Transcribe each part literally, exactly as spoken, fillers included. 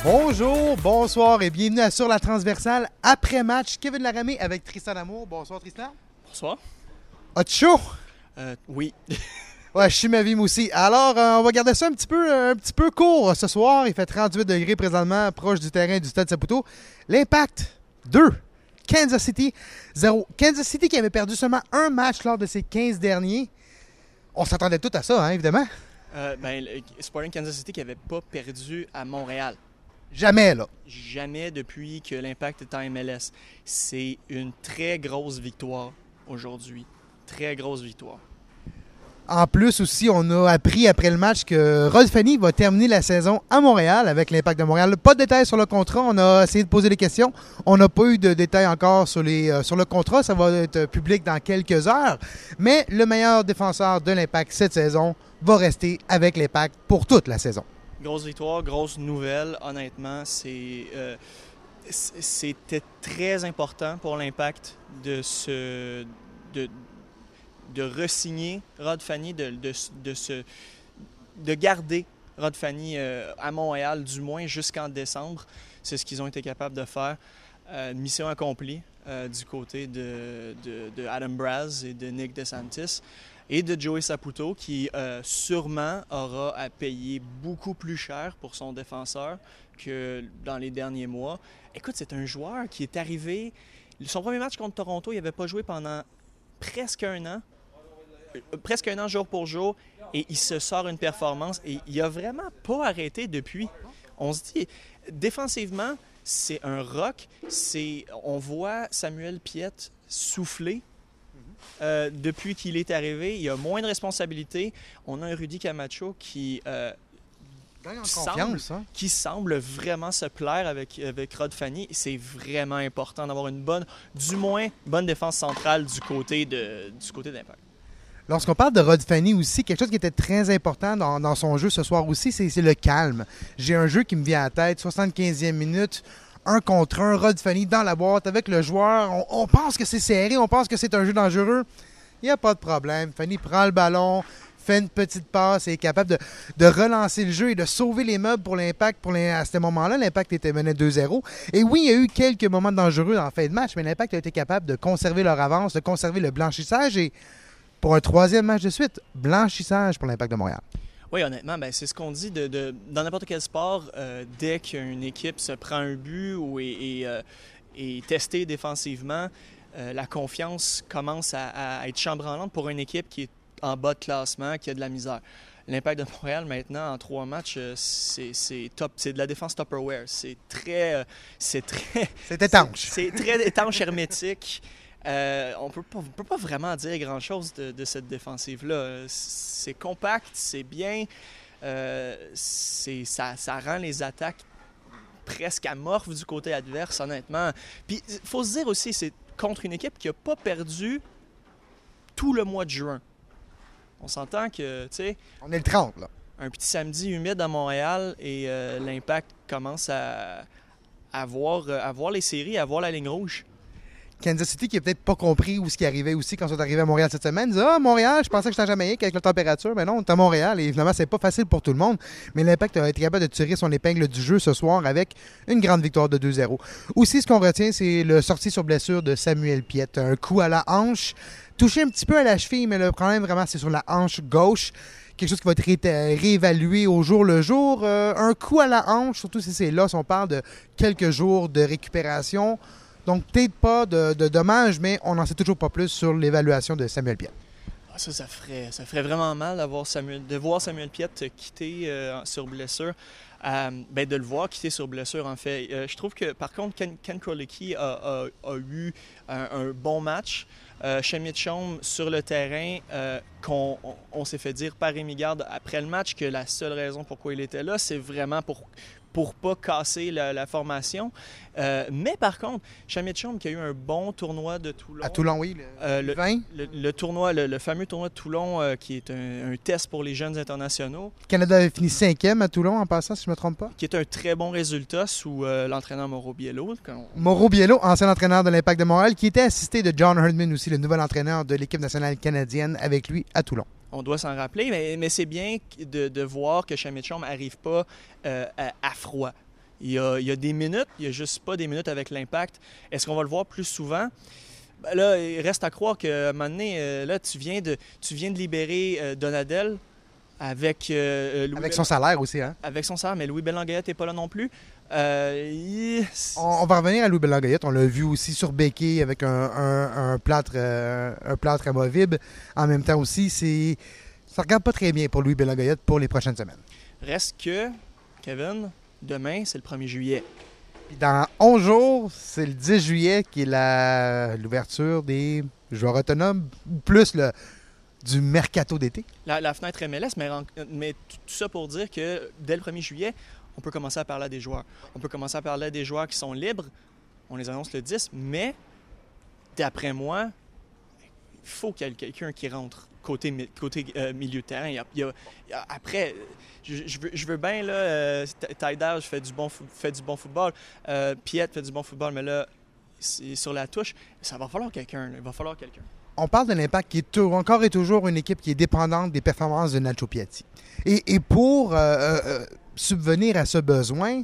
Bonjour, bonsoir et bienvenue à Sur la Transversale après-match. Kevin Laramé avec Tristan Lamour. Bonsoir Tristan. Bonsoir. As-tu chaud? Euh, oui. Ouais, je suis ma vie moi aussi. Alors, euh, on va garder ça un petit peu, un petit peu court ce soir. Il fait trente-huit degrés présentement, proche du terrain du Stade Saputo. L'Impact, deux. Kansas City, zéro. Kansas City qui avait perdu seulement un match lors de ses quinze derniers. On s'attendait tout à ça, hein, évidemment. Euh, ben, le Sporting Kansas City qui n'avait pas perdu à Montréal. Jamais, là. Jamais depuis que l'Impact est en M L S. C'est une très grosse victoire aujourd'hui. Très grosse victoire. En plus aussi, on a appris après le match que Rod Fanny va terminer la saison à Montréal avec l'Impact de Montréal. Pas de détails sur le contrat. On a essayé de poser des questions. On n'a pas eu de détails encore sur, les, euh, sur le contrat. Ça va être public dans quelques heures. Mais le meilleur défenseur de l'Impact cette saison va rester avec l'Impact pour toute la saison. Grosse victoire, grosse nouvelle. Honnêtement, c'est, euh, c'était très important pour l'Impact de se... De, de re-signer Rod Fanny, de, de, de, se, de garder Rod Fanny euh, à Montréal, du moins jusqu'en décembre. C'est ce qu'ils ont été capables de faire. Euh, mission accomplie euh, du côté de, de, de Adam Braz et de Nick DeSantis et de Joey Saputo, qui euh, sûrement aura à payer beaucoup plus cher pour son défenseur que dans les derniers mois. Écoute, c'est un joueur qui est arrivé... Son premier match contre Toronto, il n'avait pas joué pendant presque un an. Presque un an jour pour jour, et il se sort une performance et il a vraiment pas arrêté depuis. On se dit, défensivement, c'est un rock. C'est, on voit Samuel Piette souffler euh, depuis qu'il est arrivé. Il a moins de responsabilités. On a un Rudy Camacho qui, euh, semble, hein? qui semble vraiment se plaire avec, avec Rod Fanny. C'est vraiment important d'avoir une bonne, du moins, bonne défense centrale du côté de, du côté d'Impact. Lorsqu'on parle de Rod Fanny aussi, quelque chose qui était très important dans, dans son jeu ce soir aussi, c'est, c'est le calme. J'ai un jeu qui me vient à la tête, soixante-quinzième minute, un contre un, Rod Fanny dans la boîte avec le joueur. On, on pense que c'est serré, on pense que c'est un jeu dangereux. Il n'y a pas de problème. Fanny prend le ballon, fait une petite passe et est capable de, de relancer le jeu et de sauver les meubles pour l'Impact. Pour les, à ce moment-là, l'Impact était mené deux zéro. Et oui, il y a eu quelques moments dangereux en fin de match, mais l'Impact a été capable de conserver leur avance, de conserver le blanchissage et pour un troisième match de suite, blanchissage pour l'Impact de Montréal. Oui, honnêtement, ben, c'est ce qu'on dit de, de, dans n'importe quel sport. Euh, dès qu'une équipe se prend un but ou est, est, euh, est testée défensivement, euh, la confiance commence à, à être chambranlante pour une équipe qui est en bas de classement, qui a de la misère. L'Impact de Montréal, maintenant, en trois matchs, c'est, c'est, top, c'est de la défense Tupperware. C'est très... C'est très... C'est étanche. C'est, c'est très étanche, hermétique. Euh, on peut pas, peut pas vraiment dire grand-chose de, de cette défensive-là. C'est compact, c'est bien, euh, c'est, ça, ça rend les attaques presque amorphes du côté adverse, honnêtement. Puis, il faut se dire aussi, c'est contre une équipe qui n'a pas perdu tout le mois de juin. On s'entend que, tu sais... On est le trente, là. Un petit samedi humide à Montréal et euh, l'Impact commence à, à, voir, à voir les séries, à voir la ligne rouge. Kansas City qui n'a peut-être pas compris où ce qui arrivait aussi quand ils sont arrivés à Montréal cette semaine. Ils disaient « Ah, Montréal, je pensais que j'étais en Jamaïque avec la température. » Mais non, on est à Montréal et évidemment, c'est pas facile pour tout le monde. Mais l'Impact a été capable de tirer son épingle du jeu ce soir avec une grande victoire de deux zéro. Aussi, ce qu'on retient, c'est le sortie sur blessure de Samuel Piette. Un coup à la hanche, touché un petit peu à la cheville, mais le problème vraiment, c'est sur la hanche gauche. Quelque chose qui va être ré- réévalué au jour le jour. Euh, un coup à la hanche, surtout si c'est là, si on parle de quelques jours de récupération. Donc, peut-être pas de, de dommages, mais on n'en sait toujours pas plus sur l'évaluation de Samuel Piette. Ah, ça, ça ferait, ça ferait vraiment mal d'avoir Samuel, de voir Samuel Piette quitter euh, sur blessure. Euh, ben, de le voir quitter sur blessure, en fait. Euh, je trouve que, par contre, Ken, Ken Krolicki a, a, a eu un, un bon match. Euh, Shane Mitchum sur le terrain, euh, qu'on on, on s'est fait dire par Rémi Garde après le match que la seule raison pourquoi il était là, c'est vraiment pour... pour pas casser la, la formation. Euh, mais par contre, Shane Mitchum qui a eu un bon tournoi de Toulon. À Toulon, oui. Le, euh, le, vingt. Le, le, tournoi, le, le fameux tournoi de Toulon euh, qui est un, un test pour les jeunes internationaux. Le Canada avait fini cinquième à Toulon en passant, si je ne me trompe pas. Qui est un très bon résultat sous euh, l'entraîneur Mauro Biello. On... Mauro Biello, ancien entraîneur de l'Impact de Montréal, qui était assisté de John Herdman aussi, le nouvel entraîneur de l'équipe nationale canadienne, avec lui à Toulon. On doit s'en rappeler, mais, mais c'est bien de, de voir que Shane Mitchum n'arrive pas euh, à, à froid. Il y a, il y a des minutes, il n'y a juste pas des minutes avec l'Impact. Est-ce qu'on va le voir plus souvent? Ben là, il reste à croire qu'à un moment donné, euh, là, tu viens de, tu viens de libérer euh, Donadel avec euh, Louis Avec Bell- son salaire aussi, hein? avec son salaire, mais Louis Bellanguette n'est pas là non plus. Euh, il- On, on va revenir à Louis Bellanguette. On l'a vu aussi sur Béquet avec un, un, un plâtre, euh, un plâtre amovible. En même temps aussi, c'est ça regarde pas très bien pour Louis Bellanguette pour les prochaines semaines. Reste que, Kevin, demain, c'est le premier juillet. Puis dans onze jours, c'est le dix juillet qui est la, l'ouverture des joueurs autonomes, ou plus le, du mercato d'été. La, la fenêtre M L S, mais, mais tout ça pour dire que dès le premier juillet, on peut commencer à parler à des joueurs. On peut commencer à parler à des joueurs qui sont libres. On les annonce le dix, mais d'après moi, il faut qu'il y ait quelqu'un qui rentre côté, côté euh, milieu de terrain. Il y a, il y a, il y a, après, je, je, veux, je veux bien, là, euh, Tydal fait du bon, fait du bon football, euh, Piet fait du bon football, mais là, c'est sur la touche, ça va falloir quelqu'un. Là, il va falloir quelqu'un. On parle de l'Impact qui est tout, encore et toujours une équipe qui est dépendante des performances de Nacho Piatti. Et, et pour euh, euh, subvenir à ce besoin,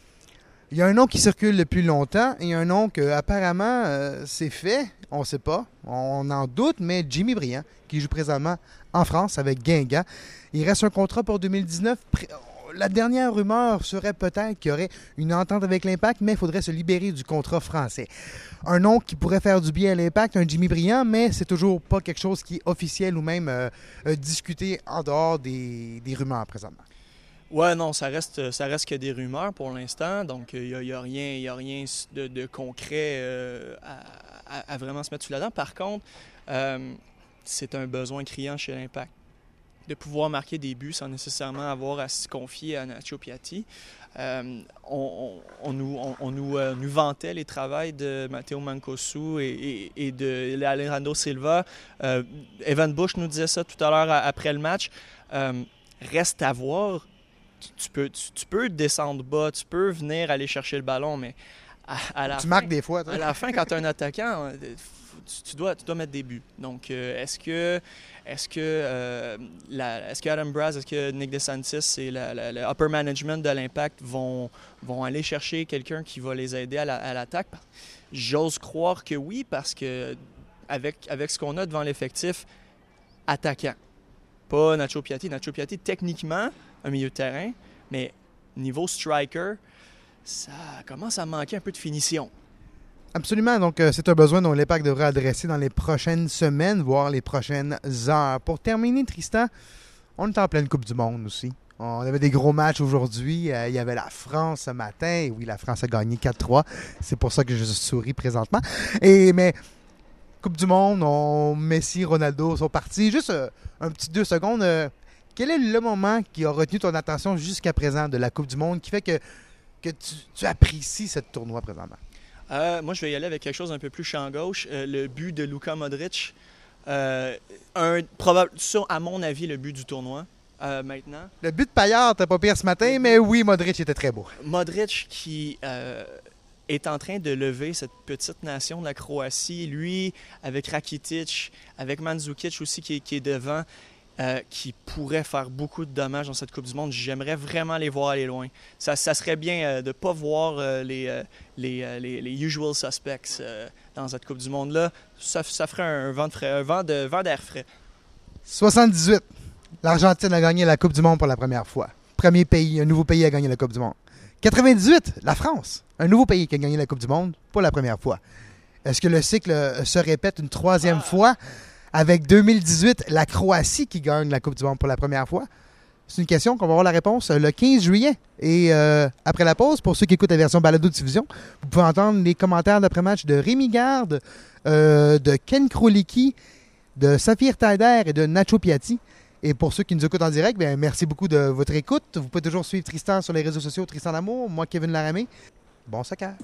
il y a un nom qui circule depuis longtemps et un nom que apparemment euh, c'est fait, on ne sait pas, on en doute, mais Jimmy Briand, qui joue présentement en France avec Guingamp. Il reste un contrat pour deux mille dix-neuf. La dernière rumeur serait peut-être qu'il y aurait une entente avec l'Impact, mais il faudrait se libérer du contrat français. Un nom qui pourrait faire du bien à l'Impact, un Jimmy Briand, mais c'est toujours pas quelque chose qui est officiel ou même euh, euh, discuté en dehors des, des rumeurs présentement. Ouais, non, ça reste, ça reste que des rumeurs pour l'instant, donc il n'y a, y a rien, y a rien de, de concret euh, à, à, à vraiment se mettre sous la dent. Par contre, euh, c'est un besoin criant chez l'Impact de pouvoir marquer des buts sans nécessairement avoir à se confier à Nacho Piatti. Euh, on, on, on, nous, on, on nous, euh, nous vantait les travaux de Matteo Mancosu et, et, et de Alejandro Silva. Euh, Evan Bush nous disait ça tout à l'heure après le match. Euh, reste à voir. Tu peux, tu, tu peux descendre bas, tu peux venir aller chercher le ballon, mais à, à la tu fin, marques des fois. À la fin, quand tu es un attaquant, tu, tu, dois, tu dois mettre des buts. Donc, euh, est-ce que, est-ce que, euh, la, est-ce que Adam Braz, est-ce que Nick DeSantis et la, la, le upper management de l'Impact vont, vont aller chercher quelqu'un qui va les aider à, la, à l'attaque? J'ose croire que oui, parce que avec, avec ce qu'on a devant l'effectif, attaquant. Pas Nacho Piatti. Nacho Piatti, techniquement, un milieu de terrain, mais niveau striker, ça commence à manquer un peu de finition. Absolument. Donc, euh, c'est un besoin dont l'Impact devrait adresser dans les prochaines semaines, voire les prochaines heures. Pour terminer, Tristan, on est en pleine Coupe du Monde aussi. On avait des gros matchs aujourd'hui. Euh, il y avait la France ce matin. Et oui, la France a gagné quatre trois. C'est pour ça que je souris présentement. Et, mais... Coupe du Monde, on, Messi, Ronaldo sont partis. Juste euh, un petit deux secondes. Euh, quel est le moment qui a retenu ton attention jusqu'à présent de la Coupe du Monde qui fait que, que tu, tu apprécies ce tournoi présentement? Euh, moi, je vais y aller avec quelque chose un peu plus champ gauche. Euh, le but de Luka Modric. Euh, un, probable, ça, à mon avis, le but du tournoi. Euh, maintenant. Le but de Payard, t'as pas pire ce matin, mais oui, Modric était très beau. Modric qui... Euh, est en train de lever cette petite nation de la Croatie. Lui, avec Rakitic, avec Mandzukic aussi qui est, qui est devant, euh, qui pourrait faire beaucoup de dommages dans cette Coupe du Monde. J'aimerais vraiment les voir aller loin. Ça, ça serait bien euh, de ne pas voir euh, les, euh, les, euh, les, les usual suspects euh, dans cette Coupe du Monde-là. Ça, ça ferait un vent, de frais, un vent, de, vent d'air frais. soixante-dix-huit. L'Argentine a gagné la Coupe du Monde pour la première fois. Premier pays, un nouveau pays a gagné la Coupe du Monde. quatre-vingt-dix-huit, la France, un nouveau pays qui a gagné la Coupe du Monde pour la première fois. Est-ce que le cycle se répète une troisième ah. fois avec deux mille dix-huit, la Croatie qui gagne la Coupe du Monde pour la première fois? C'est une question qu'on va avoir la réponse le quinze juillet. Et euh, après la pause, pour ceux qui écoutent la version balado-diffusion, vous pouvez entendre les commentaires d'après-match de Rémi Garde, euh, de Ken Krolicki, de Safir Taider et de Nacho Piatti. Et pour ceux qui nous écoutent en direct, bien, merci beaucoup de votre écoute. Vous pouvez toujours suivre Tristan sur les réseaux sociaux, Tristan D'Amour, moi Kevin Laramé. Bon soccer.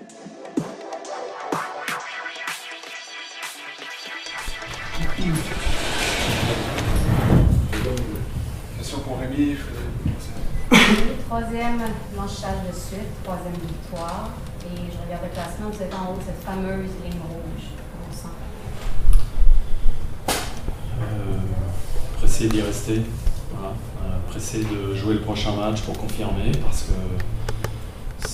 Question pour Rémi. Troisième blanchissage de suite, troisième victoire. Et je regarde le classement, vous êtes en haut de cette fameuse ligne rouge. Comment on sent? Euh, pressé d'y rester. Voilà. Euh, pressé de jouer le prochain match pour confirmer parce que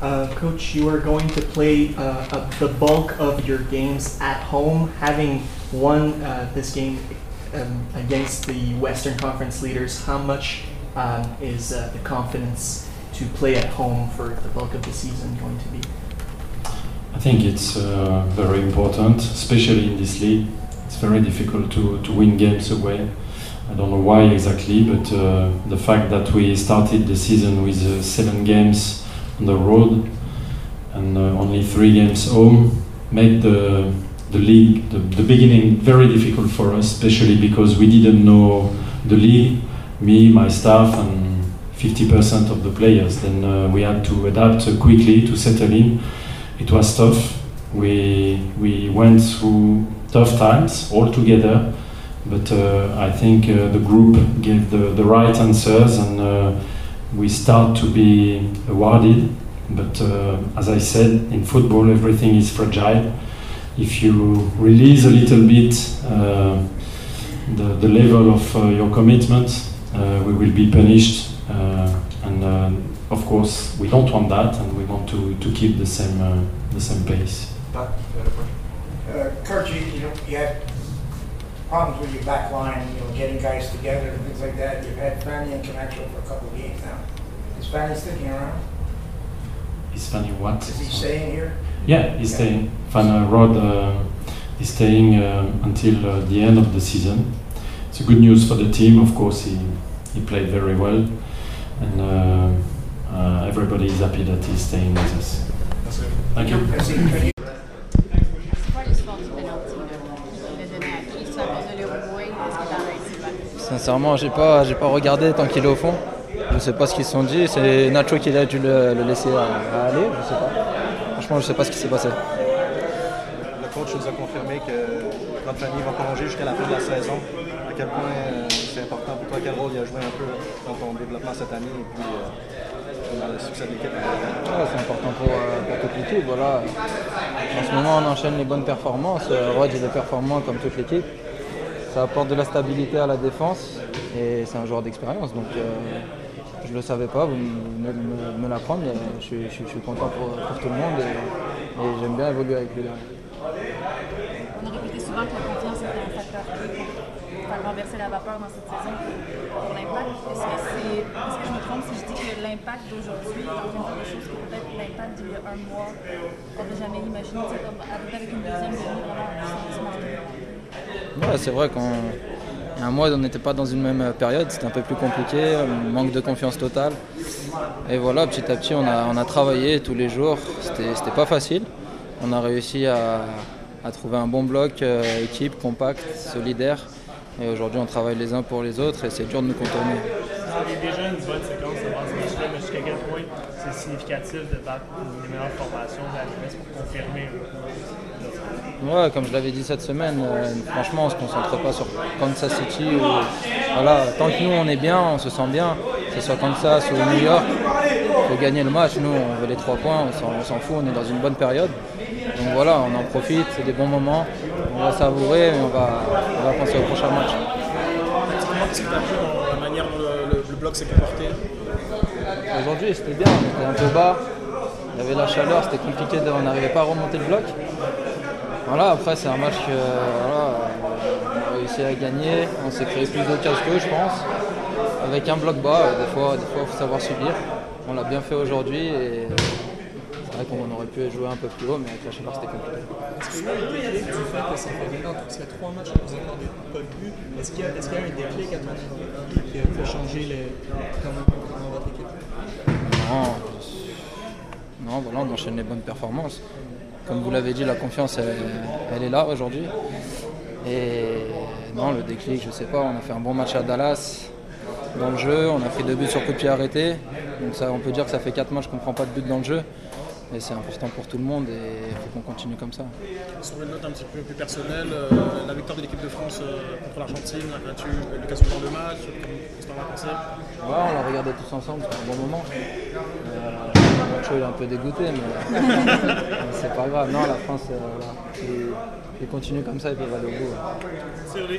Uh, Coach, you are going to play uh, uh, the bulk of your games at home, having won uh, this game um, against the Western Conference leaders. How much um, is uh, the confidence to play at home for the bulk of the season going to be? I think it's uh, very important, especially in this league. It's very difficult to, to win games away. I don't know why exactly, but uh, the fact that we started the season with uh, seven games on the road and uh, only three games home made the the league, the, the beginning, very difficult for us, especially because we didn't know the league, me, my staff, and fifty percent of the players. Then uh, we had to adapt uh, quickly to settle in. It was tough. We we went through tough times all together, but uh, I think uh, the group gave the, the right answers, and uh, we start to be awarded. But uh, as I said, in football everything is fragile. If you release a little bit uh, the, the level of uh, your commitment, uh, we will be punished. Uh, and uh, of course, we don't want that, and we want to, to keep the same uh, the same pace. Uh, Kurt, you, you know, you had problems with your back line, you know, getting guys together and things like that. You've had Fanny and Camacho for a couple of games now. Is Fanny sticking around? Is Fanny what? Is he staying here? Yeah, he's yeah. staying. Fanny Rod uh, is staying uh, until uh, the end of the season. It's a good news for the team. Of course, he he played very well, and uh, uh, everybody is happy that he's staying with us. Thank you. Sincèrement, j'ai pas, j'ai pas regardé tant qu'il est au fond. Je sais pas ce qu'ils se sont dit. C'est Nacho qui a dû le, le laisser à, à aller. Je sais pas. Franchement, je sais pas ce qui s'est passé. Le coach nous a confirmé que Rod Fanny va prolonger jusqu'à la fin de la saison. À quel point euh, c'est important pour toi? Quel rôle il a joué un peu dans ton développement cette année et puis euh, dans le succès de l'équipe? Ouais, c'est important pour, euh, pour toute l'équipe. Voilà. En ce moment, on enchaîne les bonnes performances. Rod il est performant comme toute l'équipe. Ça apporte de la stabilité à la défense et c'est un joueur d'expérience. Donc euh, je ne le savais pas, vous me, me, me l'apprendre, mais je, je, je suis content pour, pour tout le monde et, et j'aime bien évoluer avec lui. On a répété souvent que la confiance était un facteur clé pour faire renverser la vapeur dans cette saison pour l'Impact. Est-ce que, c'est, est-ce que je me trompe si je dis que l'Impact d'aujourd'hui est en train de faire des choses que peut-être l'Impact d'il y a un mois n'aurait jamais imaginé, comme arriver avec une deuxième demi vraiment en Ouais, c'est vrai qu'un mois on n'était pas dans une même période, c'était un peu plus compliqué, manque de confiance totale. Et voilà, petit à petit on a, on a travaillé tous les jours, c'était, c'était pas facile. On a réussi à, à trouver un bon bloc, euh, équipe, compact, solidaire. Et aujourd'hui on travaille les uns pour les autres et c'est dur de nous contourner. Vous avez déjà une bonne séquence devant ce match-là, mais jusqu'à quel point c'est significatif de battre une des meilleures formations de la L M S pour confirmer? Ouais, comme je l'avais dit cette semaine, euh, franchement on ne se concentre pas sur Kansas City. Ou, voilà, tant que nous on est bien, on se sent bien, que ce soit Kansas ou New York, il faut gagner le match, nous on veut les trois points, on s'en, on s'en fout, on est dans une bonne période. Donc voilà, on en profite, c'est des bons moments, on va savourer, mais on va, on va penser au prochain match. Qu'est-ce que tu as vu dans la manière dont le, le, le bloc s'est comporté? Aujourd'hui c'était bien, on était un peu bas, il y avait la chaleur, c'était compliqué, de, on n'arrivait pas à remonter le bloc. Voilà, après c'est un match que voilà, on a réussi à gagner, on s'est créé plus d'occasions qu'eux je pense, avec un bloc bas, des fois des fois il faut savoir subir, on l'a bien fait aujourd'hui et c'est vrai qu'on aurait pu jouer un peu plus haut mais avec la chaleur c'était compliqué. Est-ce qu'il y a un déclic du fait que ça fait maintenant, parce qu'il y a trois matchs que vous n'avez pas de but, est-ce qu'il y a, est-ce qu'il y a un déclic à ton avis qui peut changer les, comment, comment votre équipe? Non, non voilà, on enchaîne les bonnes performances. Comme vous l'avez dit, la confiance, elle, elle est là aujourd'hui. Et non, le déclic, je ne sais pas, on a fait un bon match à Dallas dans le jeu, on a pris deux buts sur coup de pied arrêté. Donc ça, on peut dire que ça fait quatre matchs qu'on ne prend pas de but dans le jeu. Et c'est important pour tout le monde et il faut qu'on continue comme ça. Sur une note un petit peu plus personnelle, euh, la victoire de l'équipe de France euh, contre l'Argentine, as-tu eu l'occasion de voir le match? Qu'est-ce que tu en as pensé? Ouais, on l'a regardé tous ensemble, c'était un bon moment. Euh, Nacho il est un peu dégoûté, mais, mais c'est pas grave. Non, la France, euh, voilà, ils, ils continuent comme ça, ils peuvent aller au bout. C'est vrai.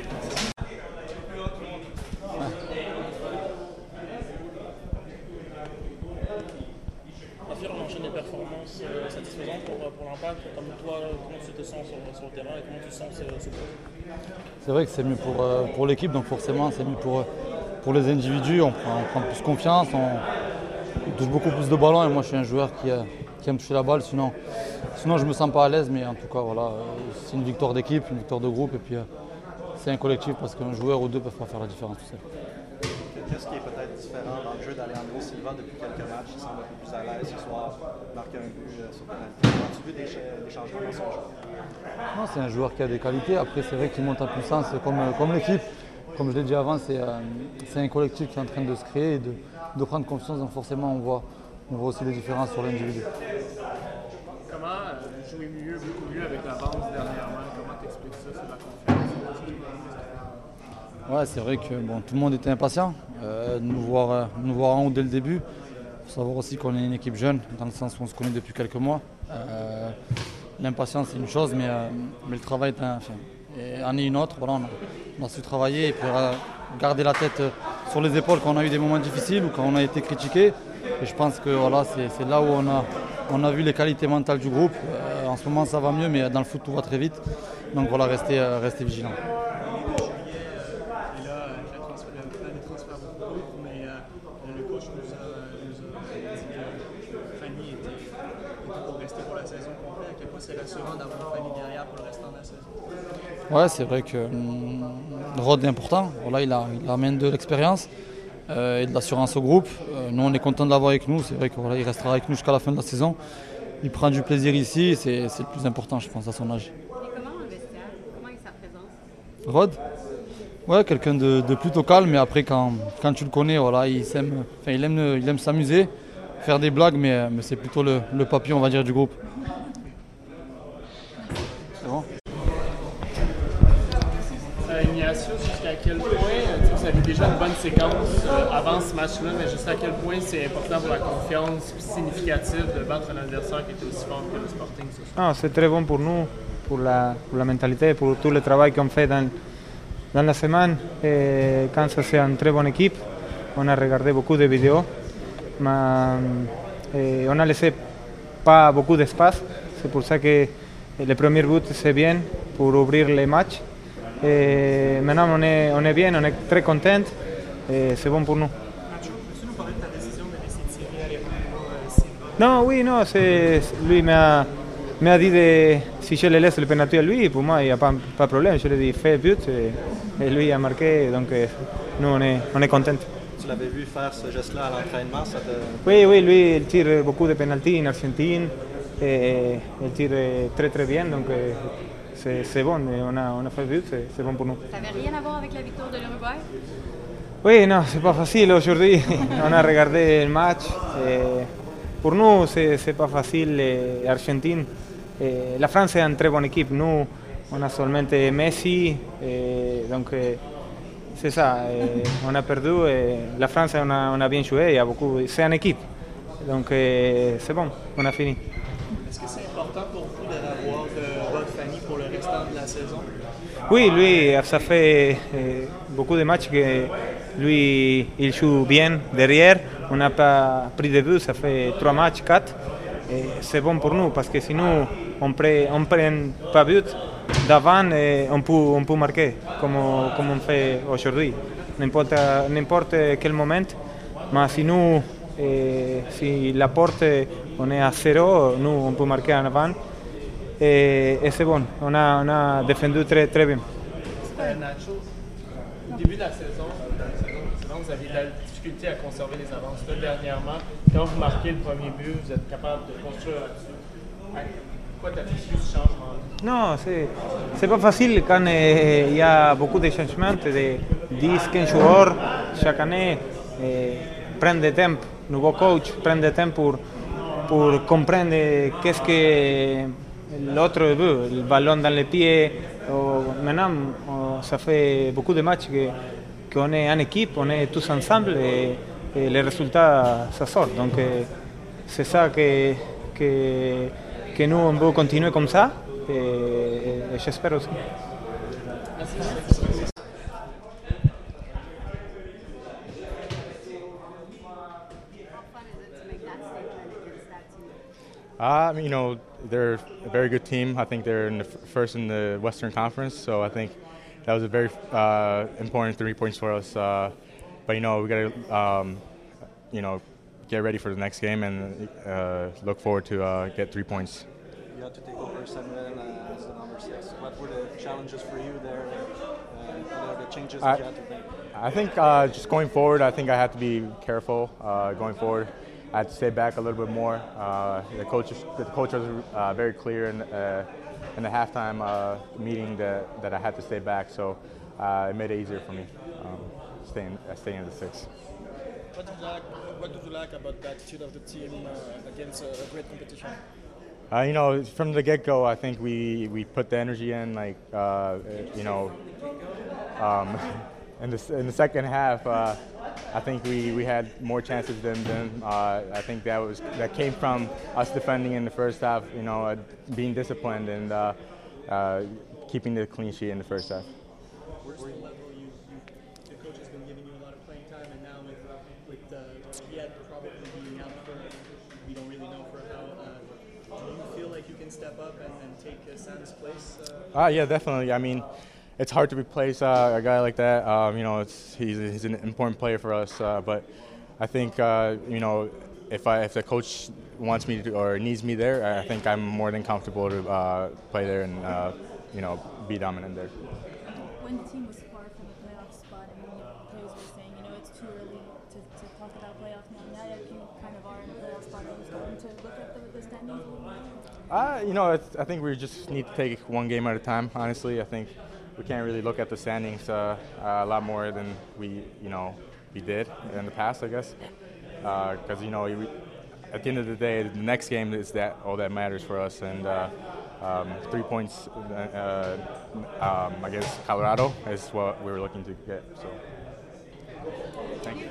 On enchaîne les performances. parle, comme toi, comment tu te sens sur, sur le terrain et comment tu te sens sur ce poste? C'est vrai que c'est mieux pour, euh, pour l'équipe, donc forcément c'est mieux pour, pour les individus, on prend, on prend plus confiance, on, on touche beaucoup plus de ballons et moi je suis un joueur qui, euh, qui aime toucher la balle, sinon, sinon je ne me sens pas à l'aise, mais en tout cas voilà, euh, c'est une victoire d'équipe, une victoire de groupe et puis euh, c'est un collectif parce qu'un joueur ou deux ne peuvent pas faire la différence tout seul. Qu'est-ce qui est peut-être différent dans le jeu d'Alejandro Silva depuis quelques matchs? Il semble un peu plus à l'aise ce soir, marquer un but euh, sur penalty. As-tu vu des, des changements dans son jeu? Non, c'est un joueur qui a des qualités. Après, c'est vrai qu'il monte en puissance comme, comme l'équipe. Comme je l'ai dit avant, c'est, euh, c'est un collectif qui est en train de se créer et de, de prendre confiance. Donc forcément, on voit, on voit aussi les différences sur l'individu. Comment euh, jouer mieux, beaucoup mieux avec l'avance dernièrement? Comment t'expliques ça? C'est la confiance? Ouais, c'est vrai que bon, tout le monde était impatient euh, de nous voir, euh, nous voir en haut dès le début. Il faut savoir aussi qu'on est une équipe jeune, dans le sens où on se connaît depuis quelques mois. Euh, l'impatience c'est une chose, mais, euh, mais le travail est un, enfin, et en est une autre. Voilà, on, a, on a su travailler et puis euh, garder la tête sur les épaules quand on a eu des moments difficiles ou quand on a été critiqué. Et je pense que voilà, c'est, c'est là où on a, on a vu les qualités mentales du groupe. Euh, en ce moment ça va mieux, mais dans le foot tout va très vite. Donc voilà, rester, euh, rester vigilant. C'est rassurant d'avoir Fanny derrière pour le restant de la saison. Ouais, c'est vrai que hum, Rod est important. Voilà, il, a, il amène de l'expérience euh, et de l'assurance au groupe. Euh, nous, on est content de l'avoir avec nous. C'est vrai qu'il voilà, restera avec nous jusqu'à la fin de la saison. Il prend du plaisir ici. C'est, c'est le plus important, je pense, à son âge. Et comment le vestiaire? Comment est sa présence? Rod? Ouais, quelqu'un de, de plutôt calme. Mais après, quand, quand tu le connais, voilà, il, s'aime, enfin, il, aime, il aime s'amuser, faire des blagues. Mais, mais c'est plutôt le, le papillon, on va dire, du groupe. Euh, Ignacio, jusqu'à quel point, vous avez déjà une bonne séquence euh, avant ce match-là, mais jusqu'à quel point c'est important pour la confiance significative de battre un adversaire qui était aussi fort que le Sporting ce soir? Non, c'est très bon pour nous, pour la, pour la mentalité, pour tout le travail qu'on fait dans, dans la semaine. Et Kansas c'est une très bonne équipe. On a regardé beaucoup de vidéos, mais et on a laissé pas beaucoup d'espace. C'est pour ça que le premier but c'est bien pour ouvrir les matchs. Et maintenant on est, on est bien, on est très content et c'est bon pour nous. Nacho, peux-tu nous parler de ta décision de laisser tirer Alejandro Silva? Non, oui, non, c'est, lui m'a, m'a dit de, si je le laisse le penalty à lui, pour moi il n'y a pas, pas de problème. Je lui ai dit fais but et, et lui a marqué, donc nous on est, on est content. Tu l'avais vu faire ce geste-là à l'entraînement, ça te... Oui, oui, lui il tire beaucoup de penalty en Argentine. Et il tire très très bien, donc c'est, c'est bon, on a, on a fait but, c'est, c'est bon pour nous. Ça n'avait rien à voir avec la victoire de l'Uruguay? Oui, non, c'est pas facile aujourd'hui. On a regardé le match. Et pour nous, c'est, c'est pas facile l'Argentine. La France est une très bonne équipe. Nous, on a seulement Messi, et donc c'est ça. Et on a perdu. Et la France, on a, on a bien joué. Il y a beaucoup, c'est une équipe. Donc c'est bon, on a fini. Est-ce que c'est important pour vous de l'avoir de Rod Fanny pour le restant de la saison? Oui, lui, ça fait eh, beaucoup de matchs que lui, il joue bien derrière. On n'a pas pris de but, ça fait trois matchs, quatre. Et c'est bon pour nous parce que sinon, on ne prend pas but d'avant et on peut, on peut marquer comme, comme on fait aujourd'hui. N'importe, n'importe quel moment. Mais sinon, eh, si la porte on est à zéro, nous on peut marquer en avant. Et, et c'est bon, on a, on a défendu très, très bien. Euh, Nacho, au début de la saison, dans la saison précédente, vous aviez de la difficulté à conserver les avances. Là, dernièrement, quand vous marquez le premier but, vous êtes capable de construire là-dessus. Pourquoi tu as fait ce changement? Non, c'est, c'est pas facile quand eh, il y a beaucoup de changements, de dix, quinze joueurs chaque année. Eh, prendre du temps, nouveau coach, prendre du temps pour, pour comprendre qu'est-ce que l'autre veut, le ballon dans les pieds. Maintenant, ça fait beaucoup de matchs qu'on est en équipe, on est tous ensemble et, et les résultats, ça sort. Donc c'est ça que, que, que nous, on veut continuer comme ça et, et j'espère aussi. Uh, you know, they're a very good team. I think they're in the f- first in the Western Conference, so I think that was a very uh, important three points for us. Uh, but you know, we got to um, you know get ready for the next game and uh, look forward to uh, get three points. You had to take over Samuel uh, as the number six. What were the challenges for you there? Uh, what are the changes that I, you had to make? I think uh, just going forward, I think I had to be careful uh, going forward. I had to stay back a little bit more. Uh, the coach, the coach was uh, very clear in, uh, in the halftime uh, meeting that, that I had to stay back, so uh, it made it easier for me um, staying, uh, staying in the six. What did you like, what did you like about the attitude of the team uh, against a, a great competition? Uh, you know, from the get-go, I think we, we put the energy in, like, uh, you know, um, in, the, in the second half, uh, I think we, we had more chances than them. Uh, I think that was that came from us defending in the first half, you know, uh, being disciplined and uh, uh, keeping the clean sheet in the first half. Where's the level you, you, the coach has been giving you a lot of playing time, and now with with uh, Yet probably being out for, we don't really know for how. Uh, do you feel like you can step up and, and take uh, Sam's place? Uh, uh, yeah, definitely. I mean, it's hard to replace uh, a guy like that. Um, you know, it's, he's, he's an important player for us. Uh, but I think, uh, you know, if I if the coach wants me to or needs me there, I think I'm more than comfortable to uh, play there and, uh, you know, be dominant there. When the team was far from the playoff spot, I mean, players were saying, you know, it's too early to, to talk about playoff now. Now that you kind of are in the playoff spot, are you starting to look at the, the standings? Uh, you know, it's, I think we just need to take one game at a time, honestly. I think we can't really look at the standings uh, uh, a lot more than we, you know, we did in the past, I guess. Because, uh, you know, we, at the end of the day, the next game is that all that matters for us. And uh, um, three points uh, um, against Colorado is what we were looking to get. So, thank you.